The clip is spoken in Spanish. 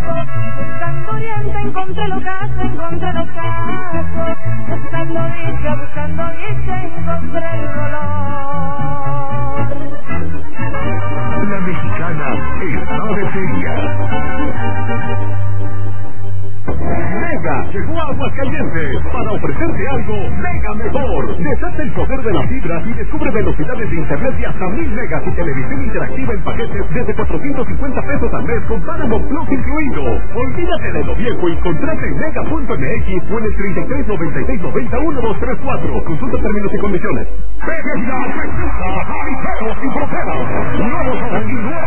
Buscando oriente encontré el ocaso, buscando dicha, encontré el dolor. La mexicana está de feria. Mega llegó a Aguascalientes para ofrecerte algo mega mejor. Desata el poder de las fibras y descubre velocidades de internet de hasta 1000 megas y televisión interactiva en paquetes desde 450 pesos al mes con Paramount Plus incluido. Olvídate de lo viejo y contrate en mega.mx o en el 3396901234. Consulta términos y condiciones. Mega presenta Jaripeos sin fronteras. Nuevos